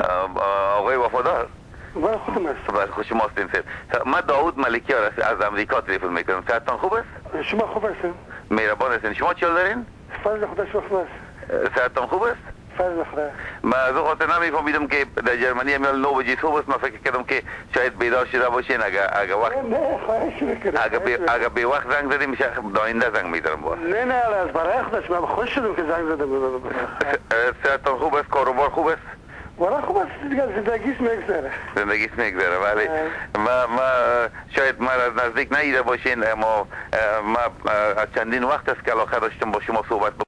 آقای وفادار من خودم هستم. بله خوش شما هستین سر. من داوود ملکی از امریکا تلفن میکنم. صحتتان خوب است؟ شما خوب هستین؟ مهربان هستین. شما چی دارین؟ فضل خدا شما خوب است؟ صحتتان خوب است؟ فضل خدا. من از او خاطر نمیفهمیدم که در جرمنی امیال 9 بجه صبح است. من فکر کردم که شاید بیدار شده باشین. اگه وقت نه خواهش میکنم. اگه به وقت زنگ زدیم میشه داینده زنگ میزنم باز. نه از برای خودش من خوش شدم که زنگ زدم. صحتتان خوب است؟ کاروبار خوب است؟ والا خوب است دیگه، زندگیش میگذره. زندگیش میگذره ولی ما شاید ما از نزدیک ندیده باشین اما ما از چندین وقت است که علاقه داشتم با شما صحبت